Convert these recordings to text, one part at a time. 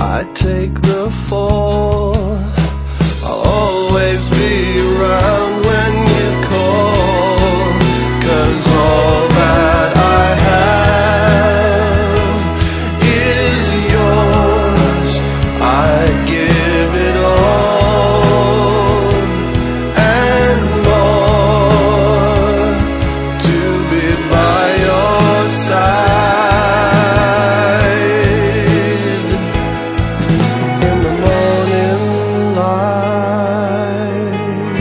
I take the fall. I'll always be around when you call, 'cause all that I have is yours. I give it all and more to be by your side in the morning light.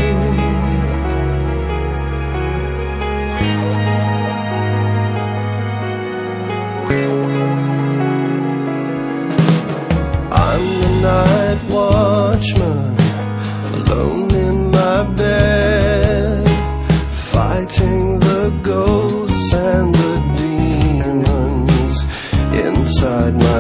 I'm the night watchman, alone in my bed, fighting the ghosts and the demons inside my